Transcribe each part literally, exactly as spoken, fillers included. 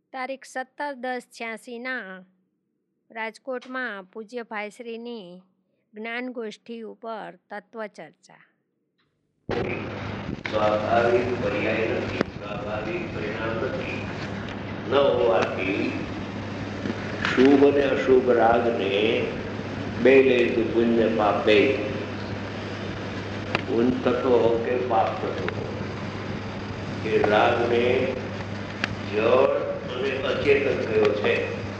તારીખ સત્તર દસ છ્યાસીના રાજકોટમાં પૂજ્ય ભાઈશ્રીની જ્ઞાન ગોષ્ઠી ઉપર તત્વચર્ચા. સ્વાભાવિક પર્યાય નથી, સ્વાભાવિક પરિણામ નથી. ન હોવાથી શુભ અને અશુભ રાગને બે લઈ પુણ્ય પાપ બે, પુણ્ય થતો હો કે પાપ થતો હો, એ રાગને જળ અને અચેતન કયો છે.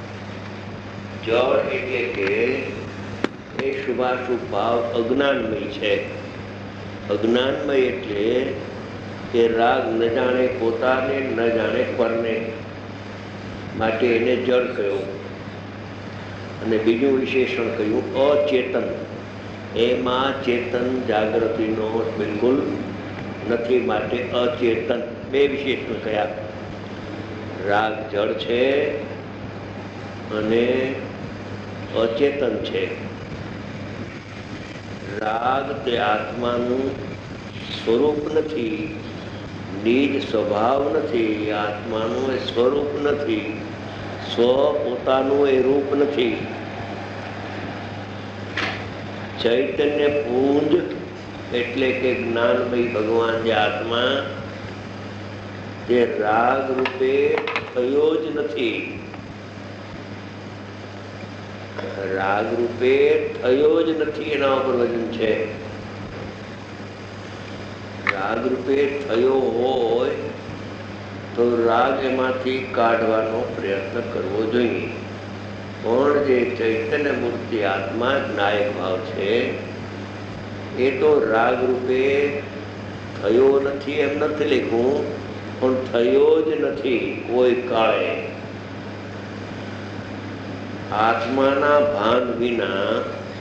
જળ એટલે કે એ શુભાશુભ ભાવ અજ્ઞાનમય છે. અજ્ઞાનમય એટલે કે રાગ ન જાણે પોતાને ન જાણે પરને, માટે એને જળ કહ્યું. અને બીજું વિશેષણ કહ્યું અચેતન. એમાં ચેતન જાગૃતિનો બિલકુલ નથી, માટે અચેતન. બે વિશેષણ કયા? રાગ જળ છે અને અચેતન છે. રાગ તે આત્માનું સ્વરૂપ નથી, નિજ સ્વભાવ નથી, આત્માનું એ સ્વરૂપ નથી, સ્વ પોતાનું એ રૂપ નથી. ચૈતન્ય પુંજ એટલે કે જ્ઞાનમય ભગવાન જે આત્મા, તે રાગ રૂપે થયો જ નથી. રાગ રૂપે થયો જ નથી, એના ઉપર વજન છે. રાગ રૂપે થયો હોય તો રાગ એમાંથી કાઢવાનો પ્રયત્ન કરવો જોઈએ. પણ જે ચૈતન્ય મૂર્તિ આત્મા જ્ઞાયક ભાવ છે, એ તો રાગ રૂપે થયો નથી એમ નથી લખ્યું, પણ થયો જ નથી કોઈ કાળે. આત્માના ભાન વિના,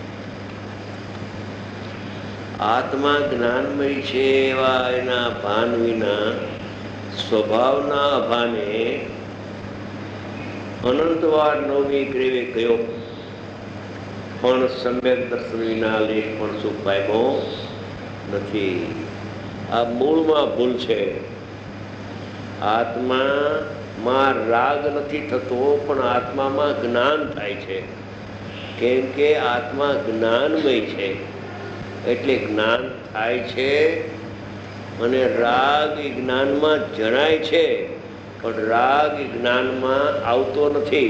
આત્મા જ્ઞાનમય છે એવા એના ભાન વિના, સ્વભાવના અભાને અનંતવાર નવમી ગ્રેવે કયો, પણ સમ્યક દર્શન વિના લેશ પણ સુખ પામ્યો નથી. આ મૂળમાં ભૂલ છે. આત્મામાં રાગ નથી થતો, પણ આત્મામાં જ્ઞાન થાય છે. કેમ કે આત્મા જ્ઞાનમય છે, એટલે જ્ઞાન થાય છે. અને રાગ એ જ્ઞાનમાં જણાય છે, પણ રાગ એ જ્ઞાનમાં આવતો નથી.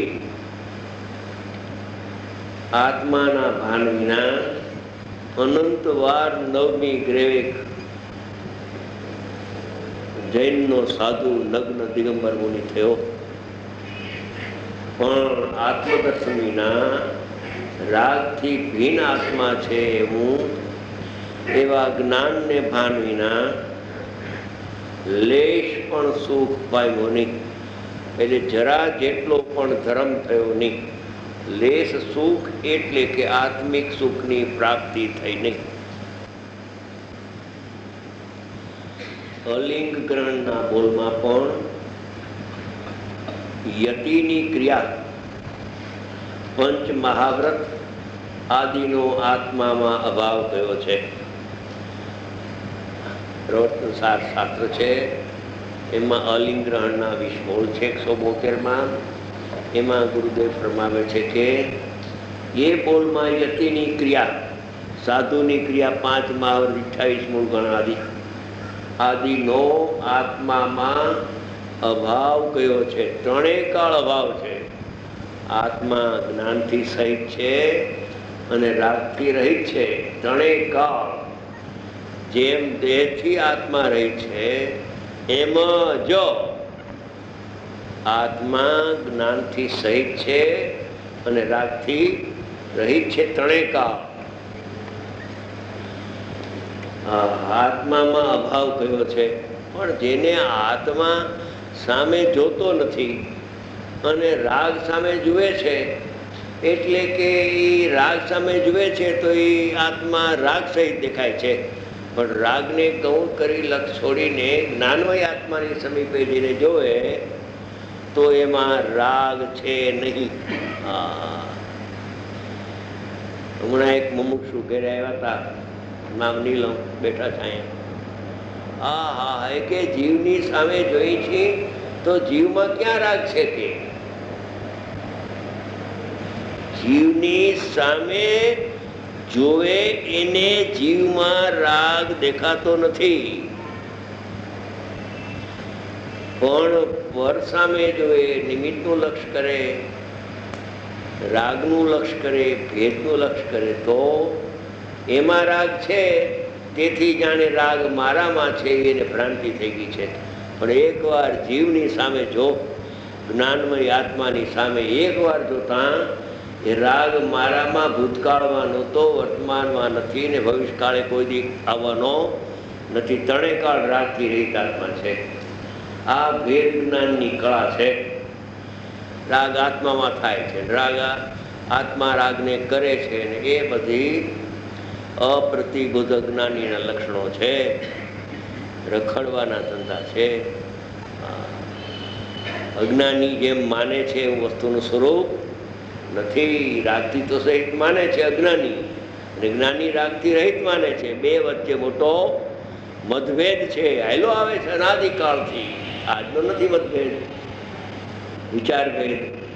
આત્માના ભાન વિના અનંત વાર નવમી ગ્રેવે જૈનનો સાધુ નગ્ન દિગંબર મુનિ થયો, પણ આત્મદર્શન વિના રાગથી ભીન આત્મા છે એવું એવા જ્ઞાનને ભાન વિના લેશ પણ સુખ પામ્યો નહીં. એટલે જરા જેટલો પણ ધર્મ થયો નહીં. લેશ સુખ એટલે કે આત્મિક સુખની પ્રાપ્તિ થઈ નહીં. અલિંગ ગ્રહણના બોલમાં પણ યતિની ક્રિયા, પંચ મહાવ્રત આદિનો આત્મામાં અભાવ થયો છે. પ્રવર્તનસાર શાસ્ત્ર છે, એમાં અલિંગ ગ્રહણના વીસ બોલ છે, એકસો બોતેરમાં. એમાં ગુરુદેવ ફરમાવે છે કે એ બોલમાં યતિની ક્રિયા, સાધુની ક્રિયા, પાંચ મહાવ્રત, અઠ્ઠાવીસ મૂળ ગણ આદિ આદિનો આત્મામાં અભાવ કયો છે. ત્રણેય કાળ અભાવ છે. આત્મા જ્ઞાનથી સહિત છે અને રાગથી રહિત છે. ત્રણેય કાળ જેમ દેહથી આત્મા રહી છે, એમ જ આત્મા જ્ઞાનથી સહિત છે અને રાગથી રહિત છે. ત્રણેય કાળ આત્મામાં અભાવ કયો છે. પણ જેને આત્મા સામે જોતો નથી અને રાગ સામે જુએ છે, એટલે કે એ રાગ સામે જુએ છે તો એ આત્મા રાગ સહિત દેખાય છે. પણ રાગને ગૌણ કરી લક્ષ છોડીને જ્ઞાનમય આત્માની સમીપે જઈને જોવે તો એમાં રાગ છે નહીં. હા, હમણાં એક મુમુક્ષુ ઘરે આવ્યા હતા, નામ નીલમ, બેઠા છે અહીંયા. હા હા એ કે જીવની સામે જોઈ છે તો જીવમાં ક્યાં રાગ છે? કે જીવની સામે જોવે એને જીવમાં રાગ દેખાતો નથી, પણ પર સામે જોવે, નિમિત્તનું લક્ષ્ય કરે, રાગનું લક્ષ્ય કરે, ભેદનું લક્ષ્ય કરે તો એમાં રાગ છે. તેથી જાણે રાગ મારામાં છે એને ભ્રાંતિ થઈ ગઈ છે. પણ એકવાર જીવની સામે જો, જ્ઞાનમય આત્માની સામે એકવાર જોતા, એ રાગ મારામાં ભૂતકાળમાં નહોતો, વર્તમાનમાં નથી ને ભવિષ્યકાળે કોઈ દી આવવાનો નથી. ત્રણેય કાળ રાગથી રહિત આત્મા છે. આ ભેદ જ્ઞાનની કળા છે. રાગ આત્મામાં થાય છે, રાગ આત્મા રાગને કરે છે, ને એ બધી અપ્રતિબુદ્ધ જ્ઞાનીના લક્ષણો છે, રખડવાના ધંધા છે. અજ્ઞાની જેમ માને છે એવું વસ્તુનું સ્વરૂપ નથી. રાગથી તો સહિત માને છે અજ્ઞાની, અને જ્ઞાની રાગથી રહિત માને છે. બે વચ્ચે મોટો મતભેદ છે, હાલો આવે છે અનાદિકાળથી. આજનો નથી મતભેદ, વિચારભેદ.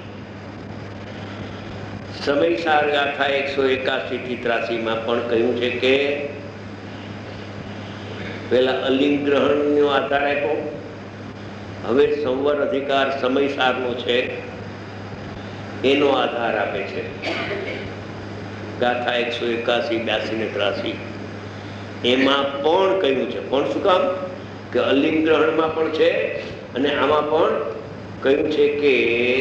સમયસાર ગાથા એકસો એકાસી થી ત્રાસી માં પણ કહ્યું છે કે પેલા અલિંગ ગ્રહણનો આધાર આપ્યો, હવે સંવર અધિકાર સમયસારનો છે એનો આધાર આપે છે. ગાથા એકસો એકાસી બ્યાસી ને ત્રાસી એમાં પણ કહ્યું છે. પણ શું કામ? કે અલિંગ ગ્રહણમાં પણ છે અને આમાં પણ કહ્યું છે કે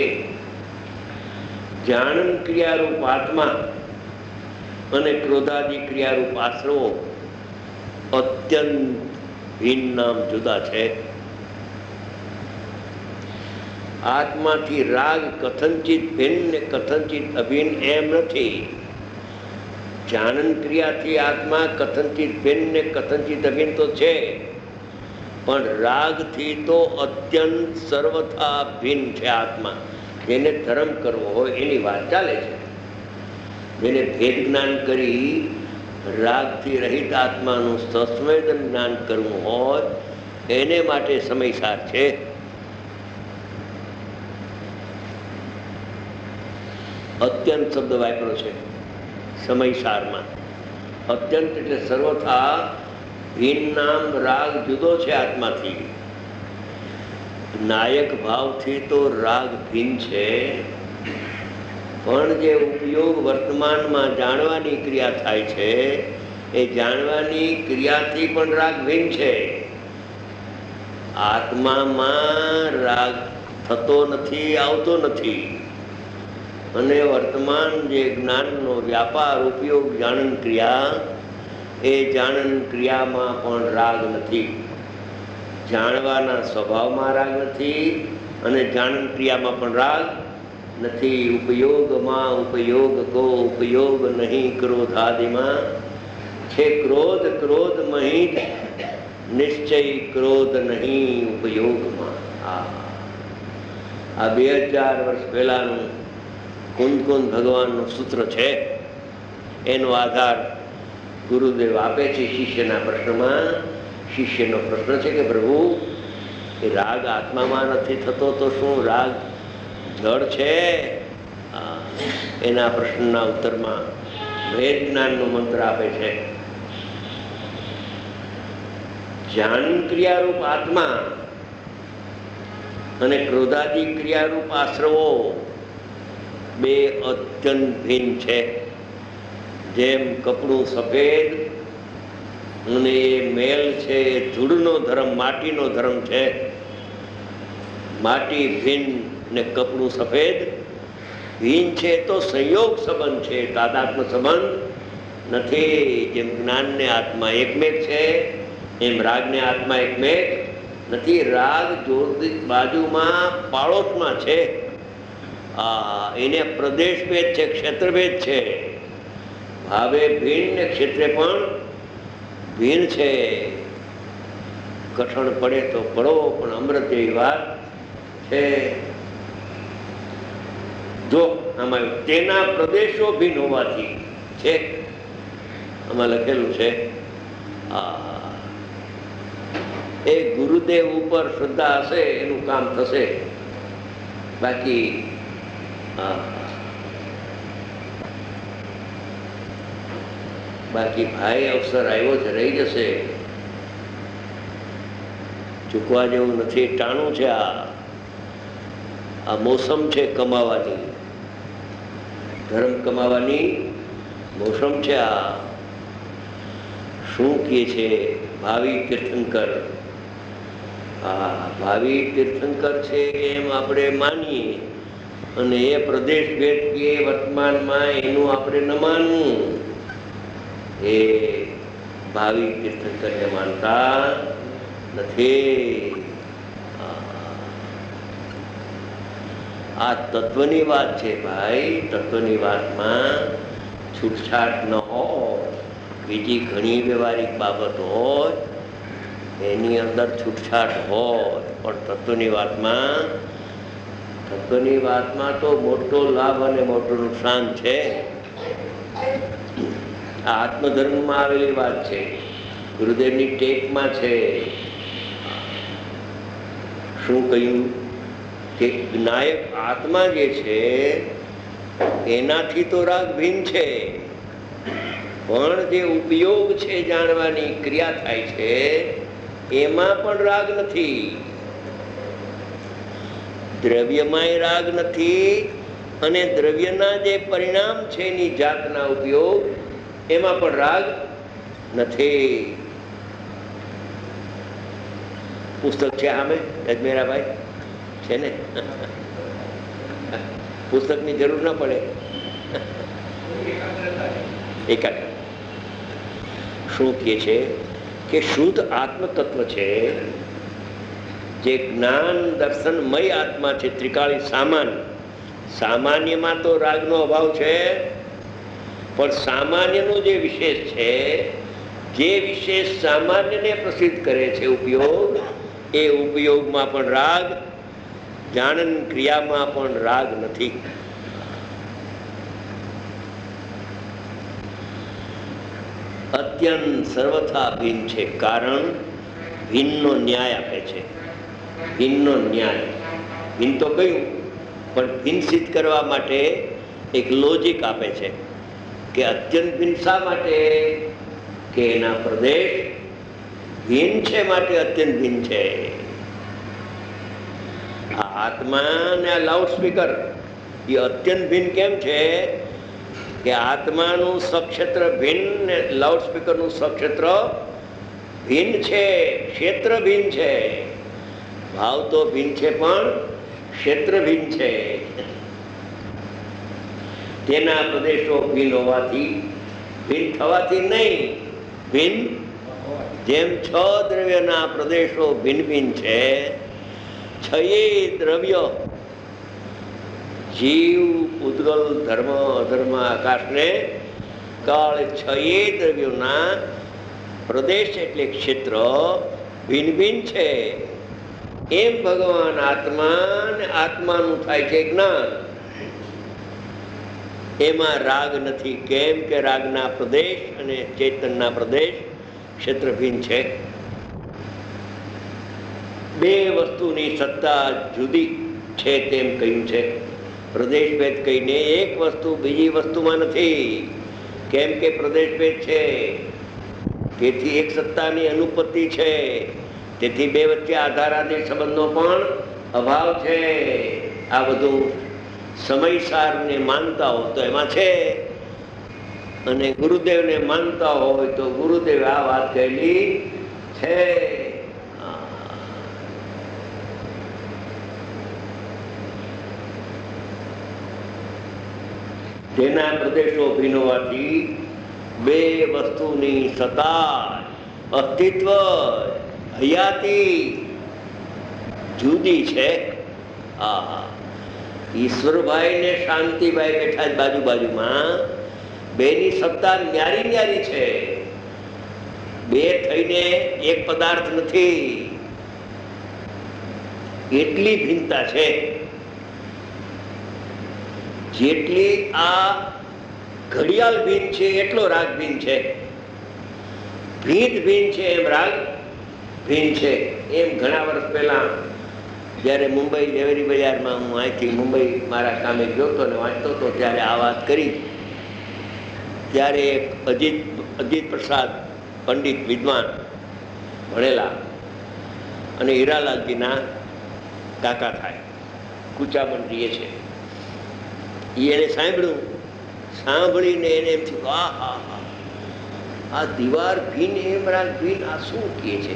જાણન ક્રિયારૂપ આત્મા અને ક્રોધાદિ ક્રિયારૂપ આશ્રવો અત્યંત ભિન્ન નામ જુદા છે. આત્માથી રાગ કથનચિત ભિન્ન ને કથનચિત અભિન્ન એમ નથી. જાણન ક્રિયાથી આત્મા કથનચિત ભિન્ન ને કથનચિત અભિન્ન તો છે, પણ રાગથી તો અત્યંત સર્વથા ભિન્ન છે આત્મા. જેને ધર્મ કરવો હોય એની વાત ચાલે છે. જેને ભેદ જ્ઞાન કરી રાગથી રહિત આત્માનું સસંવેદન જ્ઞાન કરવું હોય એને માટે સમયસાર છે. અત્યંત શબ્દ વાપર્યો છે સમયસારમાં. અત્યંત એટલે સર્વથા ભિન્ન નામ રાગ જુદો છે આત્માથી. નાયક ભાવથી તો રાગ ભિન્ન છે, પણ જે ઉપયોગ વર્તમાનમાં જાણવાની ક્રિયા થાય છે એ જાણવાની ક્રિયાથી પણ રાગ ભિન્ન છે. આત્મામાં રાગ થતો નથી, આવતો નથી, અને વર્તમાન જે જ્ઞાનનો વ્યાપાર ઉપયોગ જાણન ક્રિયા, એ જાણન ક્રિયામાં પણ રાગ નથી. જાણવાના સ્વભાવમાં રાગ નથી અને જાણન ક્રિયામાં પણ રાગ નથી. ઉપયોગમાં ઉપયોગ કો ઉપયોગ નહીં ક્રોધાદિમાં છે. ક્રોધ ક્રોધ મહિત નિશ્ચય ક્રોધ નહીં ઉપયોગમાં. આ આ બે હજાર વર્ષ પહેલાનું કુંદ કુંદ ભગવાનનું સૂત્ર છે. એનો આધાર ગુરુદેવ આપે છે શિષ્યના પ્રશ્નમાં. શિષ્યનો પ્રશ્ન છે કે પ્રભુ, એ રાગ આત્મામાં નથી થતો તો શું રાગ જળ છે? એના પ્રશ્નના ઉત્તરમાં ભેદ જ્ઞાનનો મંત્ર આપે છે. જાણ ક્રિયારૂપ આત્મા અને ક્રોધાદિ ક્રિયારૂપ આશ્રવો બે અત્યંત ભિન્ન છે. જેમ કપડું સફેદ અને એ મેલ છે, એ ધૂળનો ધર્મ, માટીનો ધર્મ છે. માટી ભિન્ન ને કપડું સફેદ ભિન્ન છે તો સંયોગ સંબંધ છે, તાદાત્મ સંબંધ નથી. જેમ જ્ઞાનને આત્મા એકમેક છે એમ રાગને આત્મા એકમેક નથી. રાગ જોર બાજુમાં પાડોશમાં છે. આ એને પ્રદેશભેદ છે, ક્ષેત્રભેદ છે. ભાવે ભિન્ન ને ક્ષેત્રે પણ ભિન્ન છે. કઠણ પડે તો પડો, પણ અમૃત જેવી વાત છે. જો આમાં તેના પ્રદેશો ભિન્ન હોવાથી છે, આમાં લખેલું છે. એ ગુરુદેવ ઉપર શ્રદ્ધા હશે એનું કામ થશે. બાકી બાકી ભાઈ અવસર આવ્યો છે, રહી જશે, ચૂકવા જેવું નથી. ટાણું છે. આ આ મોસમ છે કમાવાની, ધર્મ કમાવાની મોસમ છે. આ શું કહે છે ભાવિ તીર્થંકર? હા, ભાવિ તીર્થંકર છે એમ આપણે માનીએ, અને એ પ્રદેશ ભેદ કે વર્તમાનમાં એનું આપણે ન માનવું. એ ભાવિ તીર્થંકરને માનતા નથી. આ તત્વની વાત છે ભાઈ. તત્વની વાતમાં છૂટછાટ ન હોય. બીજી ઘણી વ્યવહારિક બાબતો હોય એની અંદર છૂટછાટ હોય, પણ તત્વની વાતમાં તત્વની વાતમાં તો મોટો લાભ અને મોટું નુકસાન છે. આ આત્મધર્મમાં આવેલી વાત છે, ગુરુદેવની ટેકમાં છે. શું કહ્યું કે નાયક આત્મા જે છે એનાથી તો રાગ ભિન્ન છે, પણ જે ઉપયોગ છે, જાણવાની ક્રિયા થાય છે, એમાં પણ રાગ નથી. દ્રવ્યમાંય રાગ નથી, અને દ્રવ્યના જે પરિણામ છે એની જાતના ઉપયોગ એમાં પણ રાગ નથી. પુસ્તક છે સામે અજમેરાભાઈ છે ને? પુસ્તકની જરૂર ના પડે. એકાગ્ર શું કહે છે કે શુદ્ધ આત્મ તત્વ છે, જે જ્ઞાન દર્શનમય આત્મા છે, ત્રિકાળી સામાન્ય. સામાન્યમાં તો રાગનો અભાવ છે, પણ સામાન્યનો જે વિશેષ છે, જે વિશેષ સામાન્યને પ્રસિદ્ધ કરે છે ઉપયોગ, એ ઉપયોગમાં પણ રાગ, જાણન ક્રિયામાં પણ રાગ નથી. અત્યંત સર્વથા ભિન્ન છે. કારણ ભિન્નનો ન્યાય આપે છે. ભિન્નનો ન્યાય, ભિન્ન તો કહ્યું, પણ ભિન્ન સિદ્ધ કરવા માટે એક લોજિક આપે છે કે અત્યંત ભિન્ન શા માટે? કે એના પ્રદેશ ભિન્ન છે, માટે અત્યંત ભિન્ન છે. આ આત્મા ને આ લાઉડ સ્પીકર એ અત્યંત ભિન્ન કેમ છે? કે આત્માનું સક્ષેત્ર ભિન્ન ને લાઉડ સ્પીકરનું સક્ષેત્ર ભિન્ન છે, ક્ષેત્ર ભિન્ન છે. ભાવ તો ભિન્ન છે, પણ ક્ષેત્ર ભિન્ન છે. તેના પ્રદેશો ભિન્ન હોવાથી, ભિન્ન થવાથી નહીં, ભિન્ન જેમ છ દ્રવ્યના પ્રદેશો ભિન્ન ભિન્ન છે, છયે દ્રવ્ય જીવ, ઉદ્ગલ, ધર્મ, અધર્મ, આકાશને કાળ, છયે દ્રવ્યોના પ્રદેશ એટલે ક્ષેત્ર ભિન્ન ભિન્ન છે. એમ ભગવાન આત્મા ને આત્માનું થાય છે જ્ઞાન. એમાં રાગ નથી. કેમ કે રાગના પ્રદેશ અને ચેતનના પ્રદેશ ક્ષેત્ર ભિન્ન છે. બે વસ્તુની સત્તા જુદી છે તેમ કહ્યું છે. પ્રદેશ ભેદ કહીને એક વસ્તુ બીજી વસ્તુમાં નથી. કેમ કે પ્રદેશ ભેદ છે, તેથી એક સત્તાની અનુપત્તિ છે, તેથી બે વચ્ચે આધારાદી સંબંધનો પણ અભાવ છે. આ બધું સમયસારને માનતા હોય તો એમાં છે, અને ગુરુદેવને માનતા હોય તો ગુરુદેવ આ વાત કહેલી છે. તેના પ્રદેશો ભિન્ન હોવાથી બે વસ્તુની સત્તા, અસ્તિત્વ, હયાતી જુદી છે. આ ઈશ્વરભાઈ ને શાંતિભાઈ બેઠા જ બાજુ બાજુમાં, બેની સત્તા ન્યારી ન્યારી છે. બે થઈને એક પદાર્થ નથી, એટલી ભિન્નતા છે. જેટલી આ ઘડિયાળ ભિન્ન છે એટલો રાગ ભિન્ન છે. ભીત ભિન્ન છે એમ રાગ ભીન છે. એમ ઘણા વર્ષ પહેલાં જ્યારે મુંબઈ લેવરી બજારમાં હું અહીંથી મુંબઈ મારા કામે ગયો હતો ને વાંચતો હતો ત્યારે આ વાત કરી. ત્યારે એક અજીત અજીત પ્રસાદ પંડિત વિદ્વાન ભણેલા અને હીરાલાલજીના કાકા થાય, કુચામણ રહીએ છે. એને સાંભળ્યું, સાંભળીને એને એમ થયું વાહ હા હા આ દીવાર ભીન એમ રાગ ભીન આ શું કહે છે.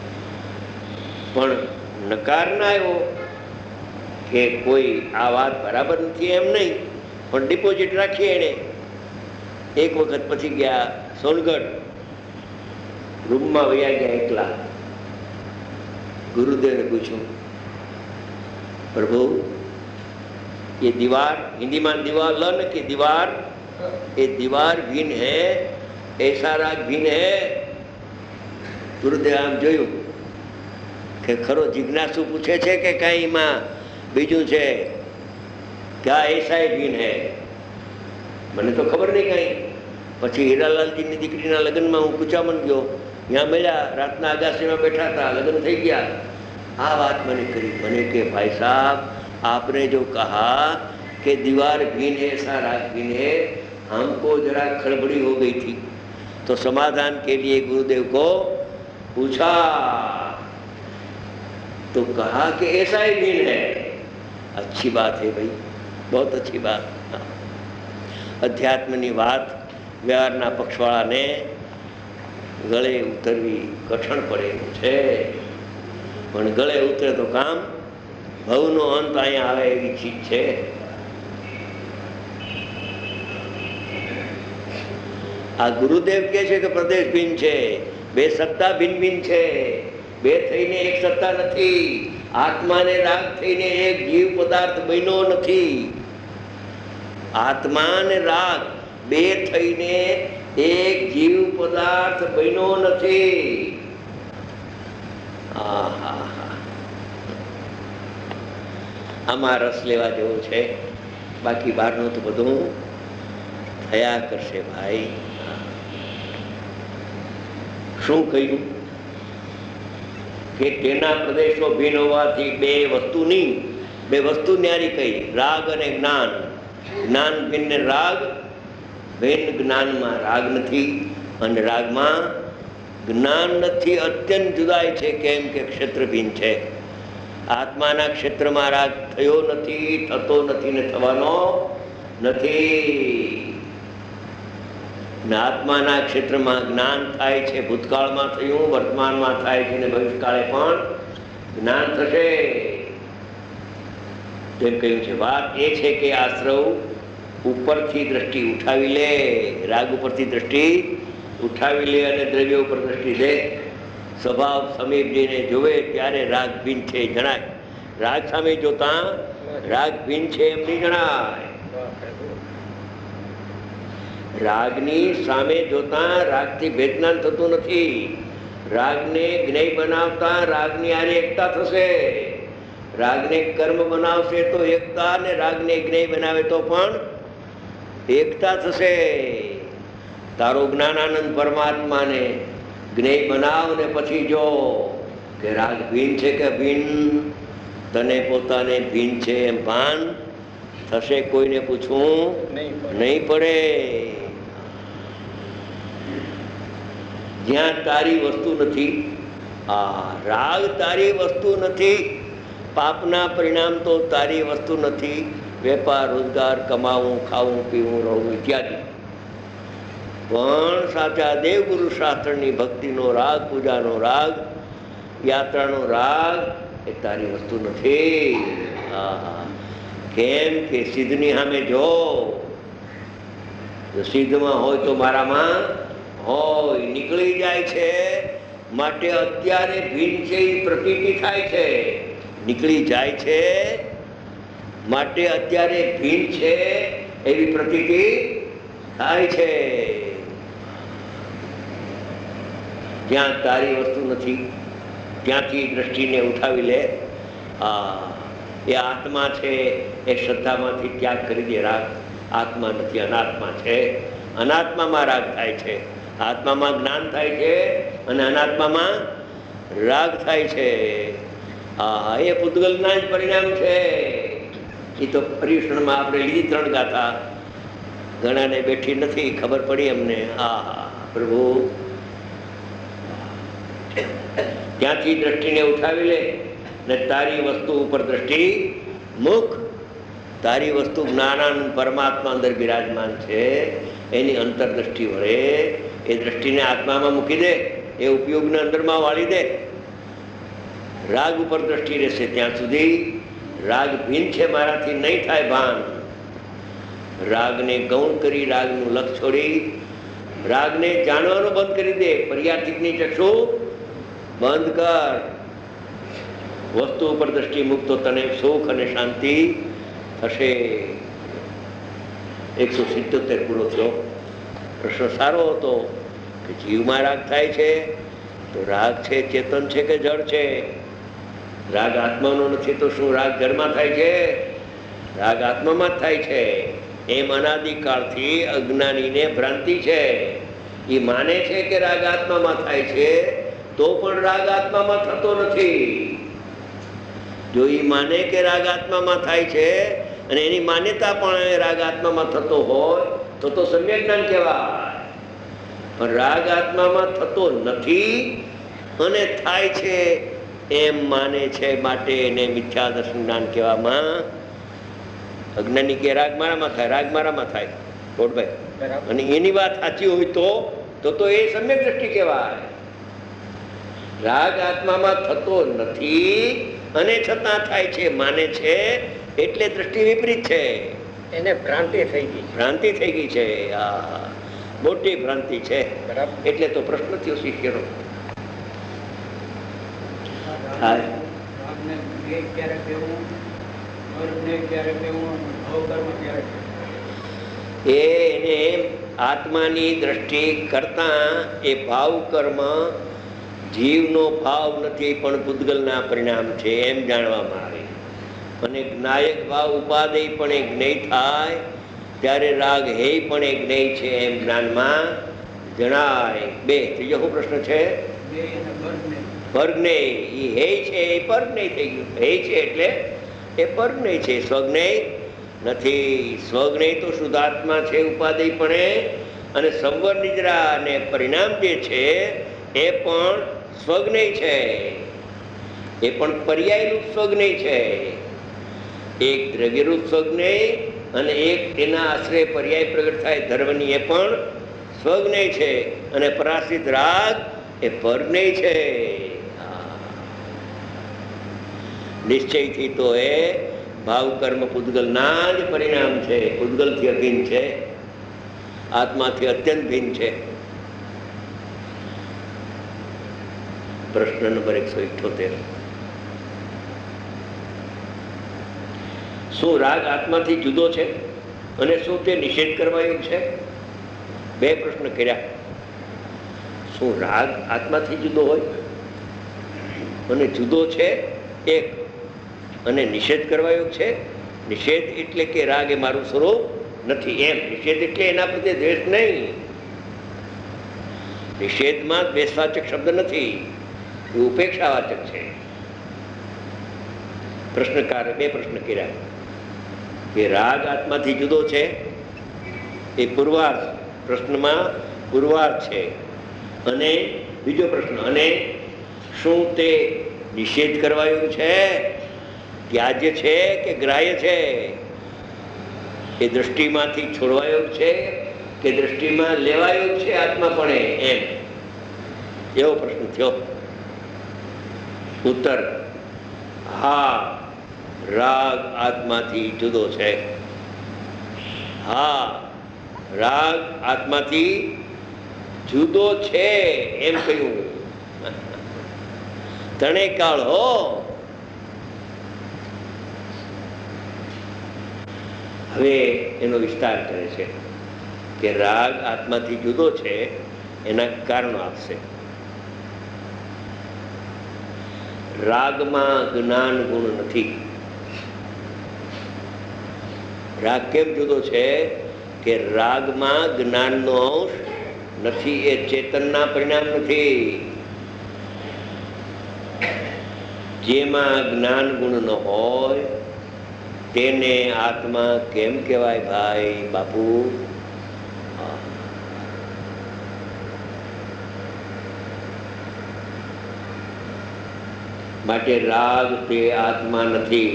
પણ નકાર ના આવ્યો કે કોઈ આ વાત બરાબર નથી એમ નહીં, પણ ડિપોઝિટ રાખીએ એને. એક વખત પછી ગયા સોનગઢ, રૂમમાં વયા ગયા એકલા. गुरुदेव ने पूछो प्रभु ये दीवार, हिंदी में दीवार लन की दीवार, ये दीवार भीन है, ऐसा राग भीन है. गुरुदेव आम जोયું કે ખરો જિજ્ઞાસુ પૂછે છે કે કઈ માં બીજું છે, ક્યાં એસા ભીન હે. મને તો ખબર નહીં કઈ. પછી હીરાલાલજીની દીકરીના લગ્નમાં હું કુચામણ ગયો, यहाँ मिला, रातना अगासी में बैठा था, लगन થઈ ગયા. આ વાત મને કરી. મને કે भाई साहब आपने जो कहा कि दीवार भीन है ऐसा राग भीन है, हमको जरा खड़बड़ी हो गई थी, तो समाधान के लिए गुरुदेव को पूछा तो कहा कि ऐसा ही भीन है. अच्छी बात है भाई, बहुत अच्छी बात. अध्यात्मની વાત વ્યવહારના પક્ષવાળાને ગળે ઉતરવી કઠણ પડે એવું છે, પણ ગળે ઉતરે તો કામ ભવનો અંત અહીંયા આવે એવી ચીજ છે. આ ગુરુદેવ કહે છે કે પ્રદેશ ભિન્ન છે, બે સત્તા ભિન્ન ભિન્ન છે, બે થઈને એક સત્તા નથી. આત્માને રાગ થઈને એક જીવ પદાર્થ બન્યો નથી. આત્મા ને રાગ બે થઈને એક જીવ પદાર્થ બન્યો નથી. આમાં રસ લેવા જેવો છે, બાકી બહારનું તો બધું થયા કરશે ભાઈ. શું કહ્યું કે તેના પ્રદેશો ભિન્ન હોવાથી બે વસ્તુની બે વસ્તુ ન્યારી કહી, રાગ અને જ્ઞાન. જ્ઞાન ભિન્ન રાગ ભિન્ન, જ્ઞાનમાં રાગ નથી અને રાગમાં જ્ઞાન નથી. અત્યંત જુદાય છે. કેમ કે ક્ષેત્ર ભિન્ન છે. આત્માના ક્ષેત્રમાં રાગ થયો નથી, થતો નથી ને થવાનો નથી. આત્માના ક્ષેત્રમાં જ્ઞાન થાય છે. ભૂતકાળમાં થયું, વર્તમાનમાં થાય છે ને ભવિષ્યકાળે પણ જ્ઞાન થશે. જેમ કહ્યું છે, વાત એ છે કે આશ્રવ ઉપરથી દ્રષ્ટિ ઉઠાવી લે, રાગ ઉપરથી દ્રષ્ટિ ઉઠાવી લે અને દ્રવ્ય ઉપર દ્રષ્ટિ દે. સ્વભાવ સમીપ જઈને જોવે ત્યારે રાગ ભિન્ન છે જણાય. રાગ સામે જોતા રાગ ભિન્ન છે એમ નહીં જણાય. રાગની સામે જોતા રાગથી ભેદનાન થતું નથી. રાગને જ્ઞેય બનાવતા રાગની આરે એકતા થશે. રાગને કર્મ બનાવશે તો એકતા, ને રાગને જ્ઞેય બનાવે તો પણ એકતા થશે. તારો જ્ઞાનાનંદ પરમાત્માને જ્ઞેય બનાવ ને પછી જો કે રાગ ભિન્ન છે કે ભિન્ન, તને પોતાને ભિન્ન છે એમ ભાન થશે. કોઈને પૂછવું નહીં પડે. જ્યાં તારી વસ્તુ નથી, આ રાગ તારી વસ્તુ નથી. પાપના પરિણામ તો તારી વસ્તુ નથી. વેપાર રોજગાર, કમાવું, ખાવું, પીવું, રહવું ઇત્યાદિ. પણ સાચા દેવગુરુ શાસ્ત્રની ભક્તિનો રાગ, પૂજાનો રાગ, યાત્રાનો રાગ એ તારી વસ્તુ નથી. કેમ કે સિદ્ધની સામે જો સિદ્ધમાં હોય તો મારામાં હોય, નીકળી જાય છે. માટે અત્યારે ભિન્ન છે એ પ્રતીતિ થાય છે. નીકળી જાય છે માટે અત્યારે ભિન્ન છે એવી પ્રતીતિ થાય છે. જ્યાં તારી વસ્તુ નથી ત્યાંથી દ્રષ્ટિને ઉઠાવી લે. એ આત્મા છે એ શ્રદ્ધામાંથી ત્યાગ કરી દે. રાગ આત્મા નથી, અનાત્મા છે. અનાત્મામાં રાગ થાય છે, આત્મામાં જ્ઞાન થાય છે અને અનાત્મામાં રાગ થાય છે. આ એ પૂતગલના જ પરિણામ છે. એ તો પર્યુષણમાં આપણે લીધી ત્રણ ગાથા, ઘણાને બેઠી નથી ખબર પડી અમને. આ પ્રભુ ત્યાંથી દ્રષ્ટિને ઉઠાવી લે ને તારી વસ્તુ ઉપર દ્રષ્ટિ મુખ. તારી વસ્તુ જ્ઞાનાનંદ પરમાત્મા અંદર બિરાજમાન છે, એની અંતરદ્રષ્ટિ વળે એ દ્રષ્ટિને આત્મામાં મૂકી દે, એ ઉપયોગને અંદરમાં વાળી દે. રાગ ઉપર દ્રષ્ટિ રહેશે ત્યાં સુધી રાગ ભીન છે મારાથી નહીં થાય ભાન. રાગને ગૌણ કરી, રાગનું લક્ષ છોડી રાગને જાણવાનું બંધ કરી દે. પર્યાર્થિકની ચક્ષુ બંધ કર, વસ્તુ ઉપર દ્રષ્ટિ મૂકતો તને સુખ અને શાંતિ થશે. એકસો સિત્તોતેર પૂરો થયો. પ્રશ્ન સારો હતો કે જીવમાં રાગ થાય છે તો રાગ છે ચેતન છે કે જળ છે? રાગ આત્માનો નથી તો શું રાગ જળમાં થાય છે? રાગ આત્મામાં જ થાય છે. એમ અનાદિકાળથી અજ્ઞાનીને ભ્રાંતિ છે. એ માને છે કે રાગ આત્મામાં થાય છે તો પણ રાગ આત્મામાં થતો નથી. જો એ માને કે રાગ આત્મામાં થાય છે અને એની માન્યતા પણ રાગ આત્મામાં થતો હોય તો તો સમ્યક જ્ઞાન કહેવાય. પણ રાગ આત્મામાં થતો નથી અને થાય છે એમ માને છે, માટે એને મિથ્યા દર્શન જ્ઞાન કહેવામાં. અજ્ઞાની કે રાગ મારામાં થાય, રાગ મારામાં થાય કોટભાઈ, અને એની વાત સાચી હોય તો તો તો એ સમ્યક દ્રષ્ટિ કહેવાય. રાગ આત્મામાં થતો નથી અને છતાં થાય છે માને છે એટલે દ્રષ્ટિ વિપરીત છે. એને ભ્રાંતિ થઈ ગઈ, ભ્રાંતિ થઈ ગઈ છે. આ મોટી ભ્રાંતિ છે. એટલે તો પ્રશ્ન થયો શિષ્યનો. એ એને આત્માની દ્રષ્ટિ કરતા એ ભાવ કર્મ જીવનો ભાવ નથી પણ પૂતગલના પરિણામ છે એમ જાણવામાં આવે. અને જ્ઞાયક ભાવ ઉપાદેય પણ એ જ્ઞેય થાય ત્યારે રાગ હે પણ એ જ્ઞેય છે એમ જ્ઞાનમાં જણાય. બે ત્રીજો શું પ્રશ્ન છે? પરજ્ઞેય. એ હે છે એ પરજ્ઞેય થઈ ગયું. હે છે એટલે એ પરજ્ઞેય છે, સ્વજ્ઞેય નથી. સ્વજ્ઞેય તો શુદ્ધાત્મા છે ઉપાદેય પણ, અને સંવર નિદ્રા અને પરિણામ જે છે એ પણ સ્વજ્ઞેય છે. એ પણ પર્યાયરૂપ સ્વજ્ઞેય છે. એક દ્રવ્યરૂપ સ્વજ્ઞેય અને એક એના આશ્રય પર્યાય પ્રગટ થાય ધર્મની એ પણ સ્વજ્ઞેય છે. અને પરાશ્રિત રાગ એ પરજ્ઞેય છે. નિશ્ચયથી તો એ ભાવ કર્મ પૂતગલના જ પરિણામ છે. પૂતગલથી અભિન્ન છે, આત્માથી અત્યંત ભિન્ન છે. પ્રશ્ન નંબર એકસો ઇઠ્યોતેર. શું રાગ આત્માથી જુદો છે અને શું તે નિષેધ કરવા યોગ્ય છે? બે પ્રશ્ન કર્યા. શું રાગ આત્માથી જુદો હોય અને જુદો છે એક, અને નિષેધ કરવા યોગ્ય છે? નિષેધ એટલે કે રાગ એ મારું સ્વરૂપ નથી એમ. નિષેધ એટલે એના પ્રત્યે દ્વેષ નહીં. નિષેધમાં દ્વેષવાચક શબ્દ નથી, એ ઉપેક્ષાવાચક છે. પ્રશ્નકારે બે પ્રશ્ન કર્યા કે રાગ આત્માથી જુદો છે, એ પૂર્વાર્ધ પ્રશ્નમાં પૂર્વાર્ધ છે. અને બીજો પ્રશ્ન, અને શું તે નિષેધ કરવા યોગ્ય છે, ત્યાજ્ય છે કે ગ્રાહ્ય છે? એ દ્રષ્ટિમાંથી છોડવા યોગ્ય છે કે દ્રષ્ટિમાં લેવા યોગ્ય છે આત્માપણે એમ? એવો પ્રશ્ન થયો. ઉત્તર, હા, રાગ આત્માથી જુદો છે. હા, રાગ આત્માથી જુદો છે એમ કહ્યું. તણે કાળ હો. હવે એનો વિસ્તાર કરે છે કે રાગ આત્માથી જુદો છે એના કારણો આપશે. રાગમાં જ્ઞાન ગુણ નથી. રાગ કેમ જુદો છે? કે રાગમાં જ્ઞાનનો અંશ નથી, એ ચેતનના પરિણામ નથી. જેમાં જ્ઞાન ગુણ ન હોય તેને આત્મા કેમ કહેવાય ભાઈ બાપુ? માટે રાગ તે આત્મા નથી.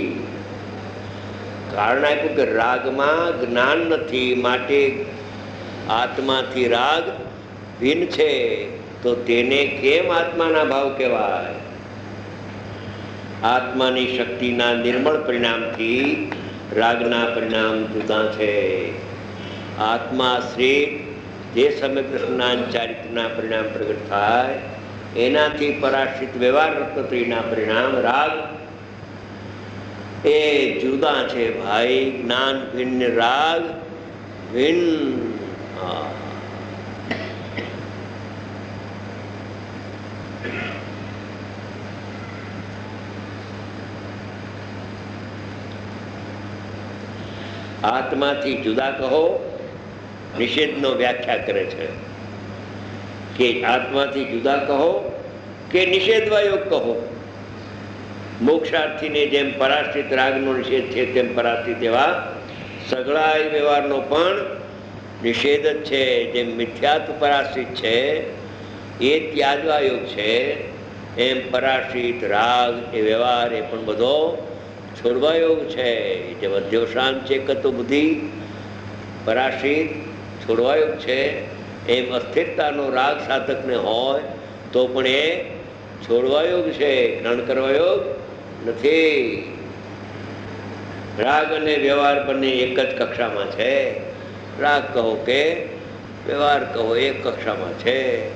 કારણ આપ્યું કે રાગમાં જ્ઞાન નથી, માટે આત્માથી રાગ ભિન્ન છે. તો તેને કેમ આત્માના ભાવ કહેવાય? આત્માની શક્તિના નિર્મળ પરિણામથી રાગના પરિણામ જુદા છે. આત્મા શ્રેષ્ઠ જે સમગ્ર જ્ઞાન ચારિત્રના પરિણામ પ્રગટ થાય એનાથી પરાશ્રિત વ્યવહાર રત્નત્રીના પરિણામ રાગ એ જુદા છે ભાઈ. જ્ઞાન ભિન્ન, રાગ ભિન્ન. આત્માથી જુદા કહો નિષેધનો વ્યાખ્યા કરે છે કે આત્માથી જુદા કહો કે નિષેધવાયોગ કહો. મોક્ષાર્થીને જેમ પરાશ્રિત રાગનો નિષેધ છે તેમ પરાશ્રિત એવા સગળાય વ્યવહારનો પણ નિષેધ જ છે. જેમ મિથ્યાત્વ પરાશ્રિત છે એ ત્યાજવાયોગ છે, એમ પરાશ્રિત રાગ એ વ્યવહાર એ પણ બધો છોડવાયોગ છે. જે મધ્યવસાન છે કતો બુદ્ધિ પરાશ્રિત છોડવાયોગ છે, એમ અસ્થિરતાનો રાગ સાધકને હોય તો પણ એ છોડવાયોગ છે, ગ્રહણ કરવાયોગ નથી. રાગ અને વ્યવહાર બંને એક જ કક્ષામાં છે. રાગ કહો કે વ્યવહાર કહો એક કક્ષામાં છે.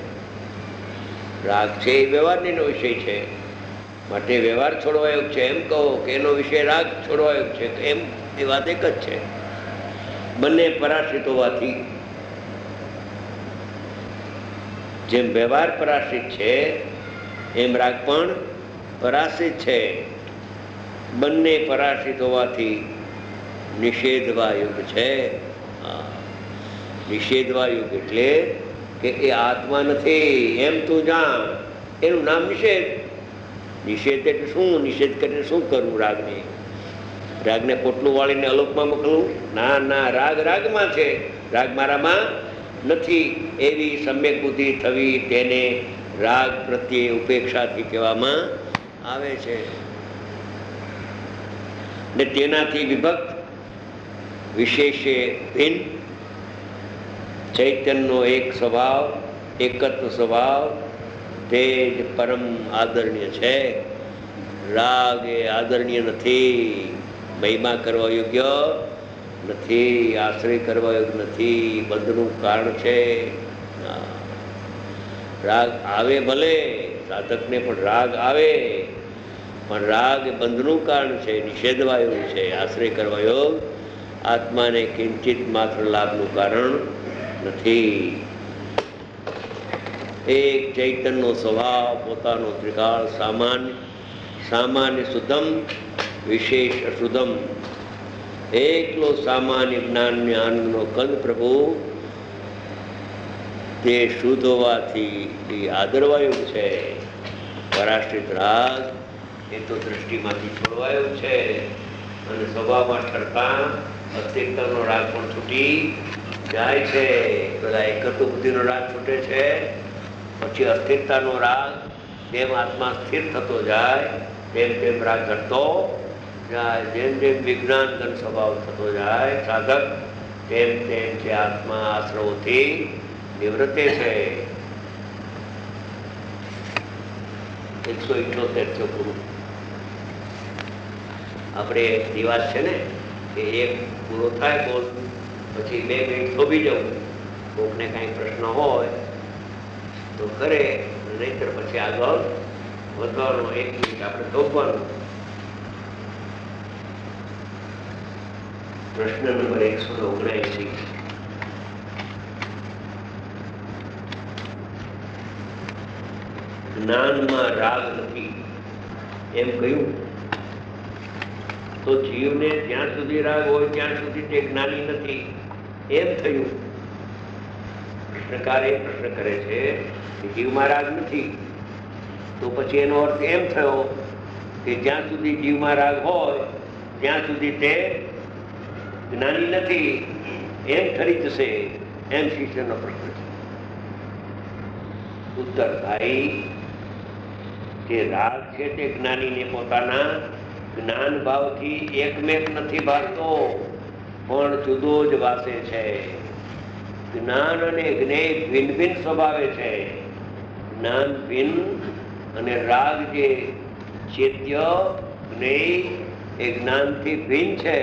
રાગ છે એ વ્યવહારનો વિષય છે, માટે વ્યવહાર છોડવાયોગ છે એમ કહો કે એનો વિષય રાગ છોડવાયોગ છે એમ, એ વાત એક જ છે. બંને પરાશ્રિત હોવાથી જેમ વ્યવહાર પરાશ્રિત છે એમ રાગ પણ પરાશ્રિત છે. બંને પરાશ્રિત હોવાથી નિષેધવાયુગ છે. નિષેધવાયુગ એટલે કે એ આત્મા નથી એમ તું જાણ, એનું નામ નિષેધ. નિષેધ એટલે શું? નિષેધ કરીને શું કરવું? રાગને રાગને પોટલું વાળીને અલોકમાં મોકલવું? ના ના, રાગ રાગમાં છે, રાગ મારામાં નથી, એવી સમ્યક બુદ્ધિ થવી તેને રાગ પ્રત્યે ઉપેક્ષાથી કહેવામાં આવે છે. ને તેનાથી વિભક્ત વિશેષે ભિન્ન ચૈતન્યનો એક સ્વભાવ, એકત્વ સ્વભાવ તે જ પરમ આદરણીય છે. રાગ એ આદરણીય નથી, મહિમા કરવા યોગ્ય નથી, આશ્રય કરવા યોગ્ય નથી, બંધનું કારણ છે. રાગ આવે ભલે, સાધકને પણ રાગ આવે, પણ રાગ બંધનું કારણ છે, નિષેધવાયું છે, આશ્રય કરવા યોગ આત્માને કિંચિત માત્ર લાભનું કારણ નથી. એક ચૈતન્યનો સ્વભાવ પોતાનો ત્રિકાળ સામાન્ય સામાન્ય શુદ્ધમ વિશેષ અશુદ્ધમ, એકલો સામાન્ય જ્ઞાન જ્ઞાનનો કંદ પ્રભુ તે શુદ્ધ હોવાથી આદરવાયું છે. પરાશ્રિત રાગ એ તો દ્રષ્ટિમાંથી છોડવાયું છે અને સ્વભાવમાં ઠરતા અસ્તિત્વનો રાગ પણ છૂટી જાય છે. બધા એકત્વ બુદ્ધિનો રાગ છૂટે છે, પછી અસ્થિરતાનો રાગ જેમ આત્મા સ્થિર થતો જાય તેમ તેમ રાગ ઘટતો જાય. જેમ જેમ વિજ્ઞાન ઘન સ્વભાવ થતો જાય સાધક તેમ તેમ તે આત્મા આશ્રવોથી નિવૃત્તે છે. એકસો ઇઠ્યોતેર છો પૂરું. આપણે રિવાજ છે ને કે એક પૂરો થાય બોલ પછી બે મિનિટ થોભી જવું. કોકને કાંઈ પ્રશ્ન હોય તો કરે, નહીતર પછી આગળ વધવાનો. એક મિનિટ આપણે થોભવાનું. પ્રશ્ન નંબર એકસો ઓગણએસી. જ્ઞાનમાં રાગ નથી એમ કહ્યું તો જીવને જ્યાં સુધી રાગ હોય ત્યાં સુધી તે જ્ઞાની નથી એમ થયું. પ્રશ્નકાર એ પ્રશ્ન કરે છે કે જીવમાં રાગ નથી તો પછી એનો અર્થ એમ થયો કે જ્યાં સુધી જીવમાં રાગ હોય ત્યાં સુધી તે જ્ઞાની નથી એમ ઠરી જશે, એમ શિષ્યનો પ્રશ્ન છે. ઉત્તર ભાઈ જે રાગ છે તે જ્ઞાનીને પોતાના જ્ઞાન ભાવથી એકમેક નથી ભાસતો, પણ જુદો જ વાસે છે. જ્ઞાન અને જ્ઞેય ભિન્ન ભિન્ન સ્વભાવે છે. જ્ઞાન ભિન્ન અને રાગ જે ચેત્ય જ્ઞેય એ જ્ઞાનથી ભિન્ન છે.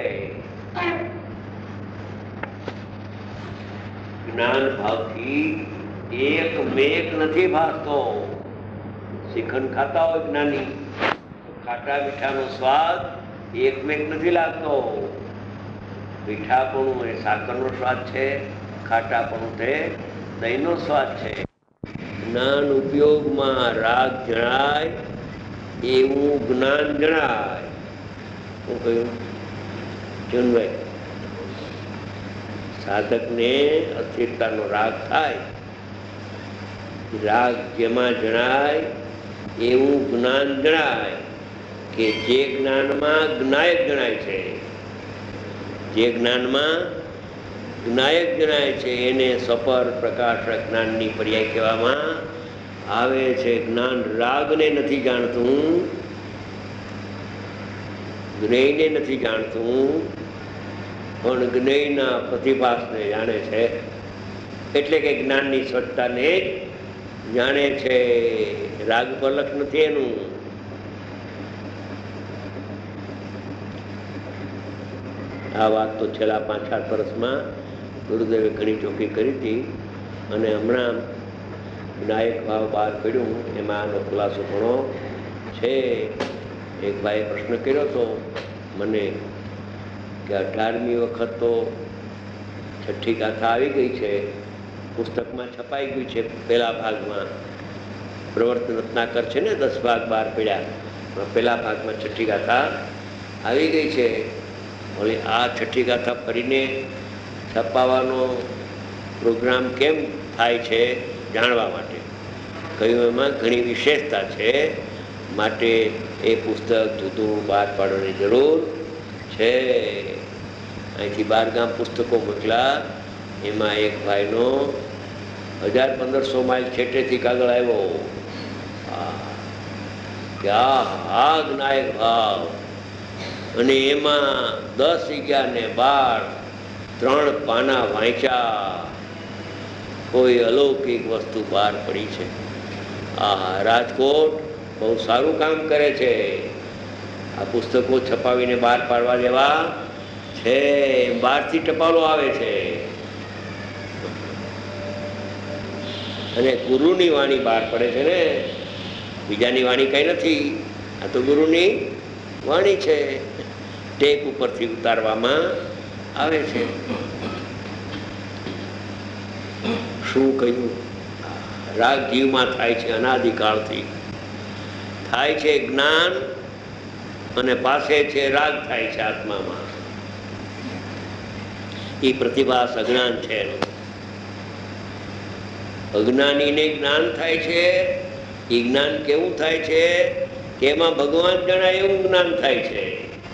જ્ઞાન ભાવથી એક મેક નથી ભાસતો. શ્રીખંડ ખાતા હોય જ્ઞાની, ખાટા મીઠાનો સ્વાદ એકમેક નથી લાગતો. મીઠાપણું એ સાકરનો સ્વાદ છે, ખાટાપણું તે દહીંનો સ્વાદ છે. જ્ઞાન ઉપયોગમાં રાગ જણાય એવું જ્ઞાન જણાય. શું કહ્યું ચુનભાઈ? સાધકને અસ્થિરતાનો રાગ થાય, રાગ જેમાં જણાય એવું જ્ઞાન જણાય કે જે જ્ઞાનમાં જ્ઞાયક જણાય છે. જે જ્ઞાનમાં જ્ઞાયક જણાય છે એને સપર પ્રકાશ જ્ઞાનની પર્યાય કહેવામાં આવે છે. જ્ઞાન રાગને નથી જાણતું, જ્ઞેયને નથી જાણતું, પણ જ્ઞેયના પ્રતિભાસને જાણે છે. એટલે કે જ્ઞાનની સ્વચ્છતાને જ જાણે છે. રાગ પલક નથી એનું. આ વાત તો છેલ્લા પાંચ સાત વર્ષમાં ગુરુદેવે ઘણી ચોખ્ખી કરી હતી, અને હમણાં નાયક ભાવ બહાર પડ્યું એમાં આનો ખુલાસો ઘણો છે. એક ભાઈએ પ્રશ્ન કર્યો હતો મને કે અઢારમી વખત તો છઠ્ઠી ગાથા આવી ગઈ છે, પુસ્તકમાં છપાઈ ગયું છે પહેલા ભાગમાં. પ્રવર્તન રત્નાકર છે ને, દસ ભાગ બહાર પડ્યા, પહેલા ભાગમાં છઠ્ઠી ગાથા આવી ગઈ છે. ઓલી આ છઠ્ઠી ગાથા ફરીને છપાવવાનો પ્રોગ્રામ કેમ થાય છે જાણવા માટે કહ્યું એમાં ઘણી વિશેષતા છે, માટે એ પુસ્તક જુદું બહાર પાડવાની જરૂર છે. અહીંથી બાર ગામ પુસ્તકો મોકલા, એમાં એક ભાઈનો હજાર પંદરસો માઇલ છેટેથી કાગળ આવ્યો કે આ હાગ નાયક ભાવ, અને એમાં દસ અગિયાર ને બાર ત્રણ પાના વાંચ્યા. કોઈ અલૌકિક વસ્તુ બહાર પડી છે. આ રાજકોટ બહુ સારું કામ કરે છે. આ પુસ્તકો છપાવીને બહાર પાડવા જેવા છે. બહારથી ટપાલો આવે છે, અને ગુરુની વાણી બહાર પડે છે ને, બીજાની વાણી કઈ નથી. આ તો ગુરુની વાણી છે, ટેપ ઉપરથી ઉતારવામાં આવે છે. શું કહ્યું? રાગ જીવમાં થાય છે, અનાદિકાળથી થાય છે જ્ઞાન, અને પાસે છે રાગ થાય છે આત્મામાં. એ પ્રતિભાસ અજ્ઞાન છે. અજ્ઞાનીને જ્ઞાન થાય છે. એ જ્ઞાન કેવું થાય છે કે એમાં ભગવાન જણાય એવું જ્ઞાન થાય છે,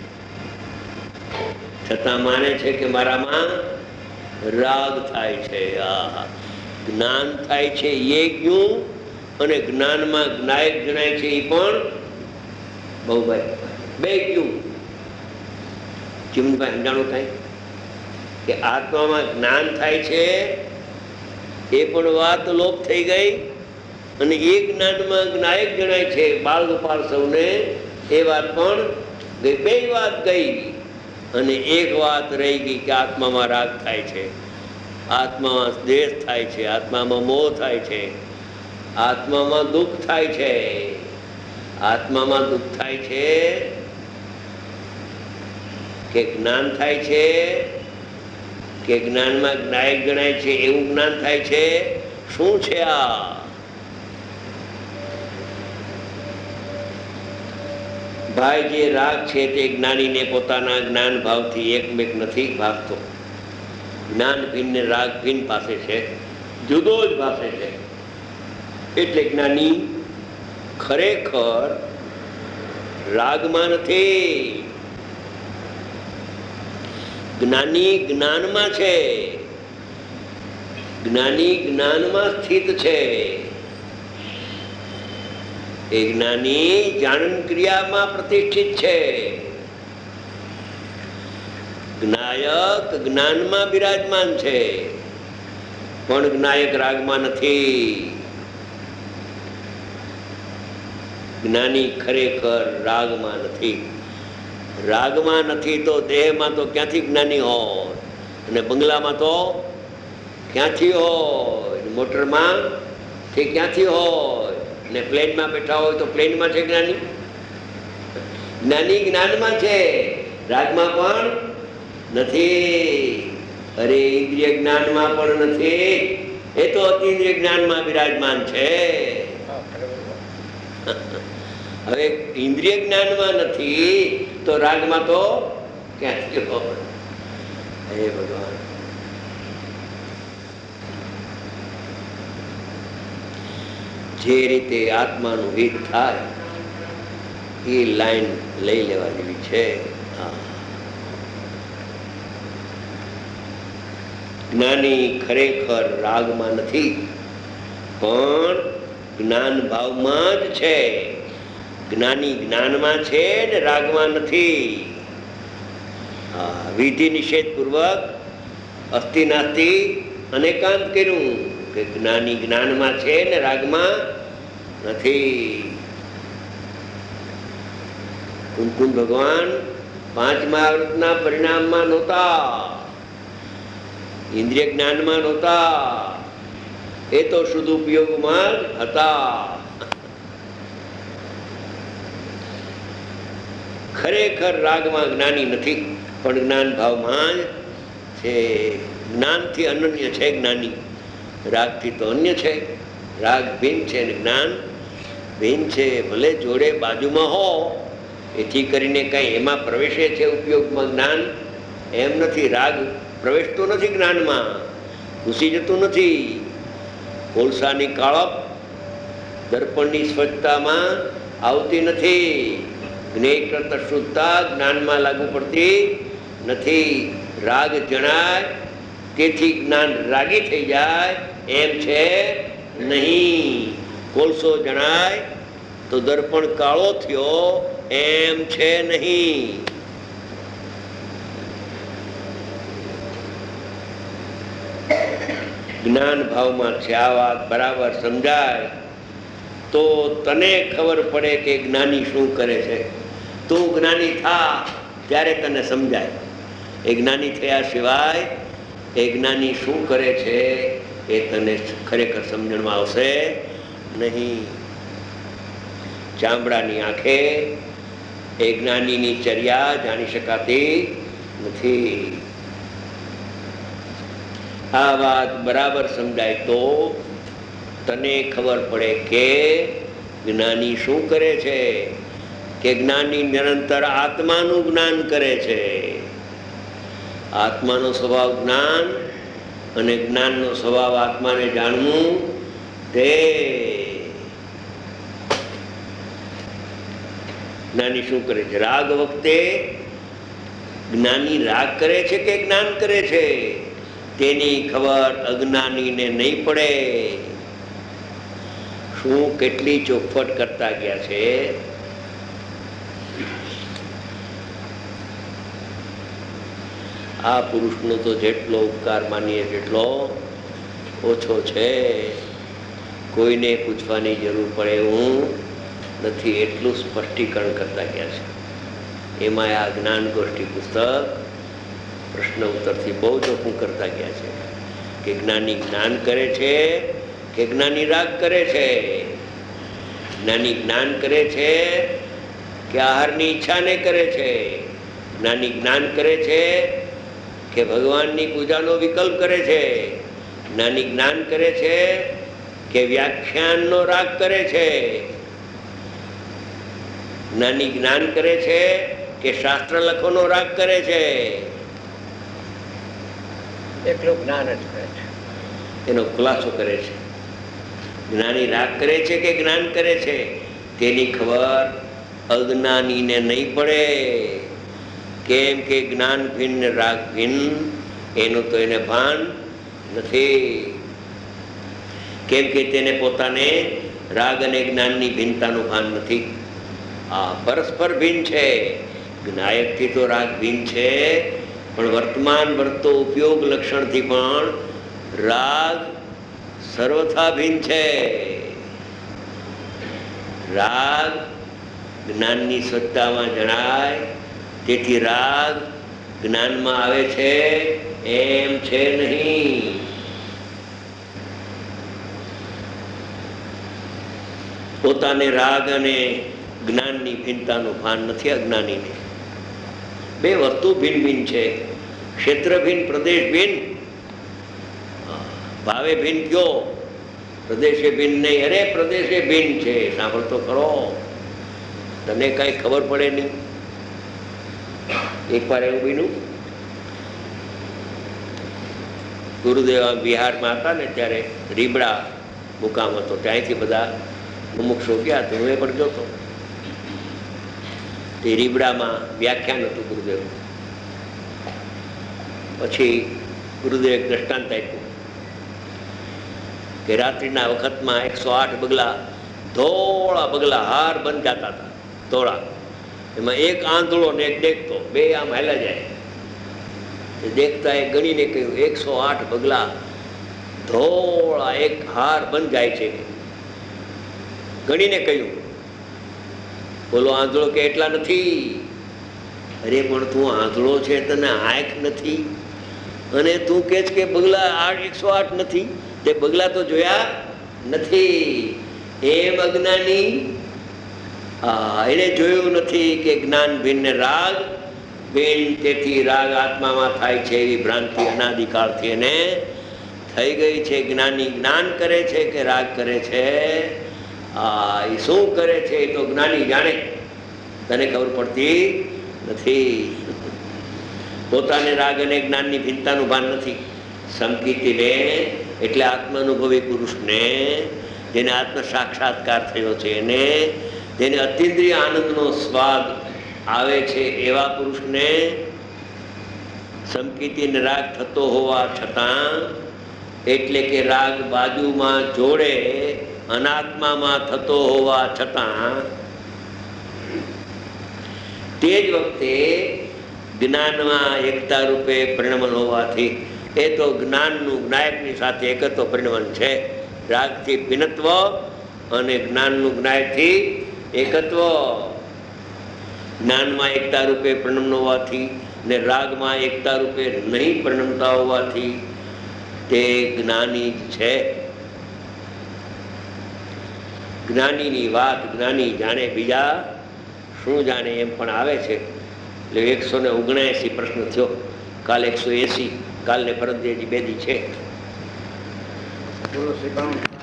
છતાં માને છે કે મારામાં રાગ થાય છે. આ જ્ઞાન થાય છે એ ક્યું, અને જ્ઞાનમાં જ્ઞાયક જણાય છે એ પણ બહુ ભાઈ બે ક્યું. ચિમનભાઈ સમજાણું થાય કે આત્મામાં જ્ઞાન થાય છે એ પણ વાત લોપ થઈ ગઈ, અને એ જ્ઞાનમાં જ્ઞાયક જણાય છે બાળ ગોપાલ સૌને, એ વાત પણ ગઈ. બે વાત ગઈ, અને એક વાત રહી ગઈ કે આત્મામાં રાગ થાય છે, આત્મામાં દ્વેષ થાય છે, આત્મામાં મોહ થાય છે, આત્મામાં દુઃખ થાય છે. આત્મામાં દુઃખ થાય છે કે જ્ઞાન થાય છે, કે જ્ઞાનમાં જ્ઞાયક ગણાય છે એવું જ્ઞાન થાય છે? શું છે આ? ભાઈ, જે રાગ છે તે જ્ઞાનીને પોતાના જ્ઞાન ભાવથી એકમેક નથી ભાવતો. જ્ઞાન ભિન્ન ને રાગ ભિન્ન પાસે છે, જુદો જ ભાષે છે. એટલે જ્ઞાની ખરેખર રાગમાં નથી. જ્ઞાની જ્ઞાનમાં છે, જ્ઞાની જ્ઞાનમાં સ્થિત છે. એ જ્ઞાની જાણન ક્રિયામાં પ્રતિષ્ઠિત છે. જ્ઞાયક જ્ઞાનમાં બિરાજમાન છે, પણ જ્ઞાયક રાગમાં નથી. જ્ઞાની ખરેખર રાગમાં નથી. રાગમાં નથી તો દેહમાં તો ક્યાંથી જ્ઞાની હોય, અને બંગલામાં તો ક્યાંથી હોય, મોટરમાં થી ક્યાંથી હોય, ને પ્લેનમાં બેઠા હોય તો પ્લેનમાં છે જ્ઞાની. જ્ઞાની જ્ઞાનમાં છે, રાગમાં પણ નથી. અરે ઇન્દ્રિય જ્ઞાનમાં પણ નથી, એ તો અતિન્દ્રિય જ્ઞાનમાં બિરાજમાન છે. હવે ઇન્દ્રિય જ્ઞાનમાં નથી તો રાગમાં તો ક્યાંથી હોય? હે ભગવાન, જે રીતે આત્માનું હિત થાય એ લાઈન લઈ લેવા જેવી છે. જ્ઞાની ખરેખર રાગમાં નથી, પણ જ્ઞાન ભાવમાં જ છે. જ્ઞાની જ્ઞાનમાં છે ને રાગમાં નથી. વિધિ નિષેધ પૂર્વક અસ્થિ નાસ્તિ અનેકાંત કર્યું કે જ્ઞાની જ્ઞાનમાં છે ને રાગમાં નથી. કુમકુમ ભગવાન પાંચમા આવૃતના પરિણામમાં નહોતા, ઇન્દ્રિય જ્ઞાનમાં નહોતા, એ તો શુદ્ધ ઉપયોગમાં જ હતા. ખરેખર રાગમાં જ્ઞાની નથી, પણ જ્ઞાન ભાવમાં જ છે. જ્ઞાનથી અનન્ય છે જ્ઞાની, રાગથી તો અન્ય છે. રાગ ભિન્ન છે ને જ્ઞાન ભિન્ન છે. ભલે જોડે બાજુમાં હો, એથી કરીને કઈ એમાં પ્રવેશે છે ઉપયોગમાં જ્ઞાન, એમ નથી. રાગ પ્રવેશતો નથી જ્ઞાનમાં, ઘૂસી જતું નથી. કોલસાની કાળપ દર્પણની સ્વચ્છતામાં આવતી નથી. જ્ઞેય કરતા શુદ્ધતા જ્ઞાનમાં લાગુ પડતી નથી. રાગ જણાય તેથી જ્ઞાન રાગી થઈ જાય એમ છે નહીં. કોલસો જણાય તો દર્પણ કાળો થયો એમ છે નહીં. જ્ઞાન ભાવમાં છે. આ વાત બરાબર સમજાય તો તને ખબર પડે કે જ્ઞાની શું કરે છે. તું જ્ઞાની થા ત્યારે તને સમજાય. એ જ્ઞાની થયા સિવાય એ જ્ઞાની શું કરે છે એ તને ખરેખર સમજણમાં આવશે નહીં. ચામડાની આંખે એ જ્ઞાનીની ચર્યા જાણી શકાતી નથી. આ વાત બરાબર સમજાય તો તને ખબર પડે કે જ્ઞાની શું કરે છે. કે જ્ઞાની નિરંતર આત્માનું જ્ઞાન કરે છે. આત્માનો સ્વભાવ જ્ઞાન અને જ્ઞાનનો સ્વભાવ આત્માને જાણવું તે. જ્ઞાની શું કરે છે? રાગ વખતે જ્ઞાની રાગ કરે છે કે જ્ઞાન કરે છે તેની ખબર અજ્ઞાનીને નહીં પડે. શું કેટલી ચોખવટ કરતા ગયા છે. આ પુરુષનો તો જેટલો ઉપકાર માનીએ તેટલો ઓછો છે. કોઈને પૂછવાની જરૂર પડે એવું નથી, એટલું સ્પષ્ટીકરણ કરતા ગયા છે. એમાં આ જ્ઞાન ગોષ્ઠી પુસ્તક પ્રશ્ન ઉત્તરથી બહુ ચોખ્ખું કરતા ગયા છે કે જ્ઞાની જ્ઞાન કરે છે કે જ્ઞાની રાગ કરે છે. જ્ઞાની જ્ઞાન કરે છે કે આહારની ઈચ્છાને કરે છે. જ્ઞાની જ્ઞાન કરે છે કે ભગવાનની પૂજાનો વિકલ્પ કરે છે. જ્ઞાની જ્ઞાન કરે છે કે વ્યાખ્યાનનો રાગ કરે છે. જ્ઞાની જ્ઞાન કરે છે કે શાસ્ત્ર લખવાનો રાગ કરે છે. એકલું જ્ઞાન જ કરે છે, એનો ખુલાસો કરે છે. જ્ઞાની રાગ કરે છે કે જ્ઞાન કરે છે તેની ખબર અજ્ઞાનીને નહીં પડે. કેમ કે જ્ઞાન ભિન્ન ને રાગ ભિન્ન એનું તો એને ભાન નથી. કેમ કે તેને પોતાને રાગ અને જ્ઞાનની ભિન્નતાનું ભાન નથી. આ પરસ્પર ભિન્ન છે. જ્ઞાયકથી તો રાગ ભિન્ન છે, પણ વર્તમાન વર્તો ઉપયોગ લક્ષણથી પણ રાગ સર્વથા ભિન્ન છે. રાગ જ્ઞાનની સત્તામાં જણાય, તેથી રાગ જ્ઞાનમાં આવે છે એમ છે નહીં. પોતાને રાગ અને જ્ઞાનની ભિન્નતાનું ભાન નથી અજ્ઞાનીને. બે વસ્તુ ભિન્ન ભિન્ન છે. ક્ષેત્ર ભિન્ન, પ્રદેશ ભિન્ન. ભાવે ભિન્ન કયો, પ્રદેશે ભિન્ન નહીં. અરે પ્રદેશે ભિન્ન છે, સાંભળતો ખરો, તને કઈ ખબર પડે નહીં. એક વાર એવું બન્યું, ગુરુદેવ બિહારમાં હતા ને ત્યારે રીબડા મુકામ હતો, ત્યાંથી બધા મુમુક્ષો ગયા તો હું એ પણ ગયો હતો. તે રીબડામાં વ્યાખ્યાન હતું ગુરુદેવ. પછી ગુરુદેવ એક દ્રષ્ટાંત આપ્યું કે રાત્રિના વખતમાં એકસો આઠ બગલા, ધોળા બગલા હાર બંધાતા હતા, ધોળા. એમાં એક આંધળો ને એક દેખતો, બે આમ હાલ્યા જાય. દેખતા એ ગણીને કહ્યું, એકસો આઠ બગલા ધોળા એક હાર બંધાય છે. ગણીને કહ્યું. બોલો આંધળો કે એટલા નથી. અરે પણ તું આંધળો છે, તને આંખ નથી, અને તું કે છે કે બગલા આઠ એકસો આઠ નથી, તે બગલા તો જોયા નથી. એમ અજ્ઞાની એને જોયું નથી કે જ્ઞાન ભિન્ન રાગ ભિન્ન, તેથી રાગ આત્મામાં થાય છે એવી ભ્રાંતિ અનાદિકાળથી એને થઈ ગઈ છે. જ્ઞાની જ્ઞાન કરે છે કે રાગ કરે છે, આ એ શું કરે છે એ તો જ્ઞાની જાણે, તને ખબર પડતી નથી. પોતાને રાગ અને જ્ઞાનની ભિન્નતાનું ભાન નથી. સમકીતીને એટલે આત્માનુભવી પુરુષને, જેને આત્મ સાક્ષાત્કાર થયો છે, એને જેને અતિન્દ્રિય આનંદનો સ્વાદ આવે છે, એવા પુરુષને સમકીતીને રાગ થતો હોવા છતાં, એટલે કે રાગ બાજુમાં જોડે અનાત્મામાં થતો હોવા છતાં, તે જ વખતે જ્ઞાનમાં એકતા રૂપે પરિણમન હોવાથી એ તો જ્ઞાનનું જ્ઞાયકની સાથે એકત્વ પરિણમન છે. રાગથી ભિન્નત્વ અને જ્ઞાનનું જ્ઞાયકથી એકત્વ. જ્ઞાનમાં એકતા રૂપે પરિણમન હોવાથી ને રાગમાં એકતા રૂપે નહીં પરિણમતા હોવાથી તે જ્ઞાની જ છે. જ્ઞાનીની વાત જ્ઞાની જાણે, બીજા શું જાણે એમ પણ આવે છે. એટલે એકસો ને ઓગણએસી પ્રશ્ન થયો, કાલ એકસો એસી, કાલ ને પરમ બે દી છે. બોલો શ્રી